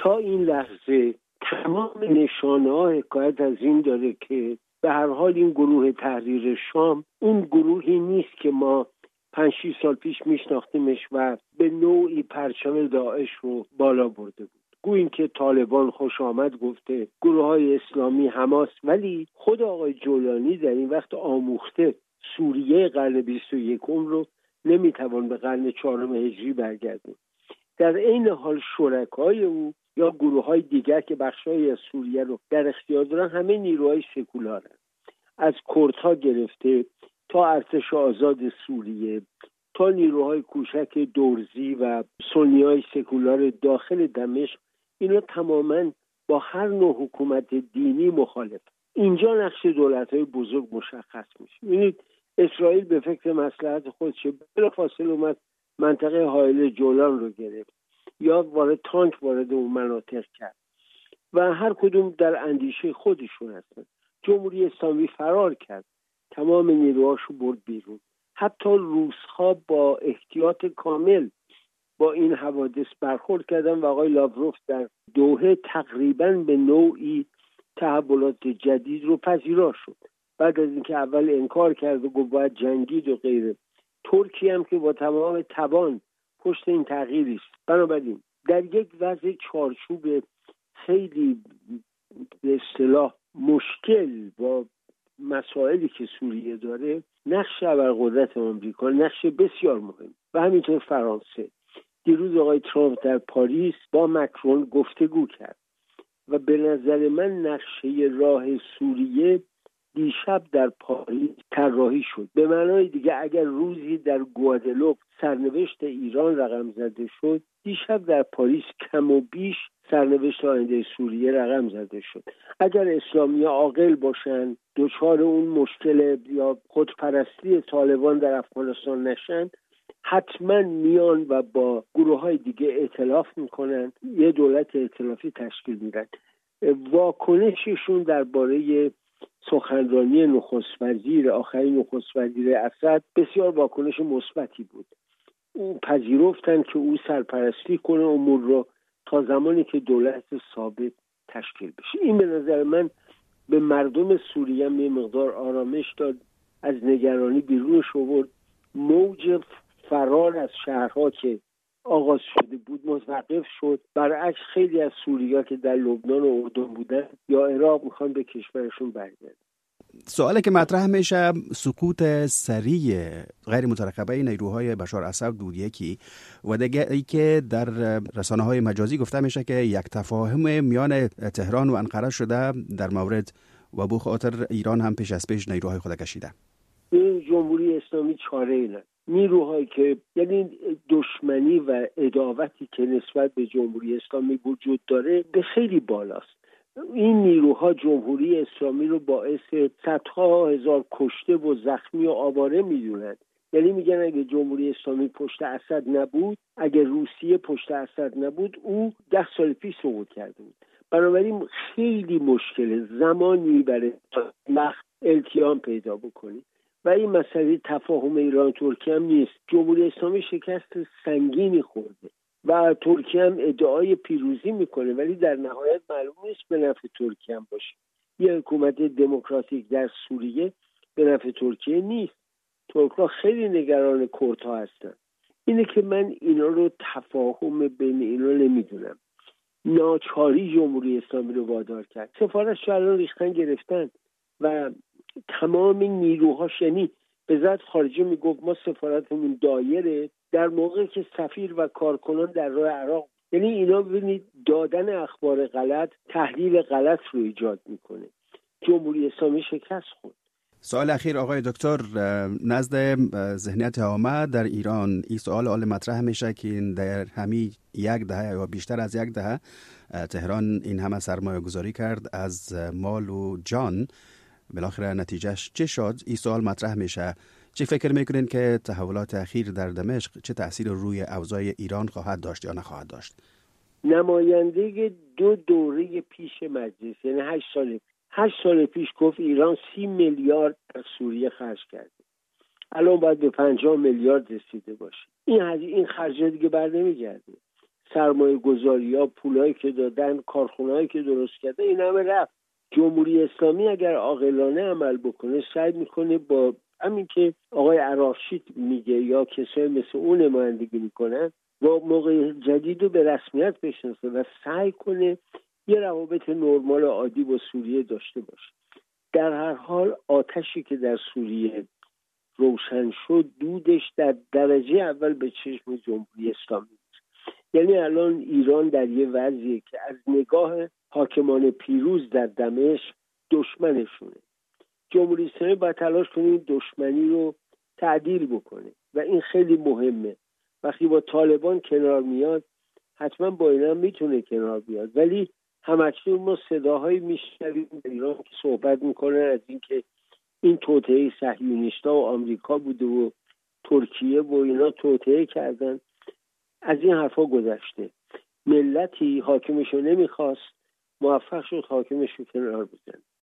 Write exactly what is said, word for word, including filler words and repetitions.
تا این لحظه تمام نشانه ها حکایت از این داره که به هر حال این گروه تحریر شام اون گروهی نیست که ما پنج شیش سال پیش میشناختیمش و به نوعی پرچم داعش رو بالا برده بود. گوییم که طالبان خوش آمد گفته، گروه های اسلامی، حماس، ولی خود آقای جولانی در این وقت آموخته سوریه قرن بیست و یکم رو نمیتوان به قرن چهارم هجری برگردون. در این حال شرکای او یا گروه های دیگر که بخشای از سوریه رو در اختیار دارن همه نیروهای سکولارن، از کردها گرفته تا ارتش آزاد سوریه تا نیروهای کوچک درزی و سنیای سکولار داخل دمشق، اینا تماما با هر نوع حکومت دینی مخالف. اینجا نقش دولت‌های بزرگ مشخص میشه. ببینید اسرائیل به فکر مصلحت خودش بلافاصله اومد منطقه حائل جولان رو گرفت یا وارد تانک وارد اون مناطق کرد و هر کدوم در اندیشه خودشون هستن. جمهوری اسلامی فرار کرد، تمام نیروهاشو برد بیرون. حتی روس‌ها با احتیاط کامل با این حوادث برخورد کردن و آقای لاوروف در دوحه تقریباً به نوعی تحولات جدید رو پذیرا شد. بعد از اینکه اول انکار کرد و گفت باید جنگید و غیره، ترکیه هم که با تمام توان پشت این تغییری است. بنابراین در یک وضع چارچوب خیلی به اصطلاح مشکل با مسائلی که سوریه داره، نقش ابرقدرت آمریکا نقش بسیار مهم و همینطور فرانسه. دیروز آقای ترامپ در پاریس با مکرون گفتگو کرد و به نظر من نقشه راه سوریه دیشب در پاریس طراحی شد. به معنای دیگه اگر روزی در گوادلوپ سرنوشت ایران رقم زده شد، دیشب در پاریس کم و بیش سرنوشت آینده سوریه رقم زده شد. اگر اسلامی عاقل باشن، دچار اون مشکل یا خودپرستی طالبان در افغانستان نشن، حتما میان و با گروه های دیگه ائتلاف میکنن، یه دولت ائتلافی تشکیل میدن. واکنششون درباره سخنرانی نخست وزیر آخرین نخست وزیر اسد بسیار واکنش مثبتی بود. او پذیرفتن که او سرپرستی کنه امور رو تا زمانی که دولت ثابت تشکیل بشه. این به نظر من به مردم سوریه یه مقدار آرامش داد، از نگرانی بیرونش آورد. موج فرار از شهرها که آغاز شده بود متوقف شد. برعکس خیلی از سوری‌ها که در لبنان و اردن بودن یا عراق میخوان به کشورشون برگردن. سوالی که مطرح میشه سقوط سریع غیر مترقبه نیروهای بشار اسد بود یکی، و دیگه ای که در رسانه های مجازی گفته میشه که یک تفاهم میان تهران و انقره شده در مورد و به خاطر ایران هم پیش از پیش نیروهای خود کشیده. این جمهوری اسلامی چاره ای نه. نیروهایی که یعنی دشمنی و عداوتی که نسبت به جمهوری اسلامی وجود داره به خیلی بالاست. این نیروها جمهوری اسلامی رو باعث صدها هزار کشته و زخمی و آواره میدونن. یعنی میگن اگه جمهوری اسلامی پشت اسد نبود، اگه روسیه پشت اسد نبود، او ده سال پیش سقوط کرده بود. بنابراین خیلی مشکل زمانی میبره تا وقت التیام پیدا بکنی و این مسئله تفاهم ایران ترکیه هم نیست. جمهوری اسلامی شکست سنگینی خورده و ترکیه هم ادعای پیروزی میکنه، ولی در نهایت معلوم نیست به نفع ترکیه هم باشه. یه حکومت دموکراتیک در سوریه به نفع ترکیه نیست. ترک‌ها خیلی نگران کردها هستن. اینه که من اینا رو تفاهم بین اینا نمیدونم. ناچاری جمهوری اسلامی رو وادار کرد. سفارش الان ریختن گرفتن و تمام نیروهاش، یعنی وزارت خارجه میگفت ما سفارتمون دایره، در موقعی که سفیر و کارکنان در راه عراق، یعنی اینا ببینید دادن اخبار غلط تحلیل غلط رو ایجاد میکنه. جمهوری اسلامی شکست خورد. سوال اخیر آقای دکتر، نزد ذهنیت عامه در ایران این سوال آل مطرح میشه که در همین یک دهه یا بیشتر از یک دهه تهران این همه سرمایه گذاری کرد از مال و جان، بالاخره نتیجهش چه شد؟ این سوال مطرح میشه. چه فکر میکنین که تحولات اخیر در دمشق چه تأثیر روی اوضاع ایران خواهد داشت یا نخواهد داشت؟ نماینده دو دوره پیش مجلس، یعنی هشت سال هشت سال پیش گفت ایران سی میلیارد در سوریه خرج کرده، الان باید به پنجاه میلیارد رسیده باشه. این این خرجات دیگه بر نمیگرده. سرمایه گذاری ها، پولایی که دادن، کارخونهایی که درست کرده، این همه رفت. جمهوری اسلامی اگر عاقلانه عمل بکنه سعی میکنه با همین که آقای عراشید میگه یا کسایی مثل اون نمایندگی میکنن با موقع جدید رو به رسمیت بشناسه و سعی کنه یه روابط نرمال عادی با سوریه داشته باشه. در هر حال آتشی که در سوریه روشن شد دودش در درجه اول به چشم جمهوری اسلامی است. یعنی الان ایران در یه وضعیه که از نگاه حاکمان پیروز در دمشق دشمنشونه. جمهوری اسلامی باید تلاش کنه این دشمنی رو تعدیل بکنه و این خیلی مهمه. وقتی با طالبان کنار میاد حتما با اینا میتونه کنار بیاد، ولی همکنون ما صداهایی میشنویم در ایران که صحبت میکنن از اینکه این توطئه صهیونیست‌ها و آمریکا بوده و ترکیه و اینا توطئه کردن. از این حرفا گذشته. ملتی حاکمشو نمیخواست، موفق شد حاکمشو کنار بزنه.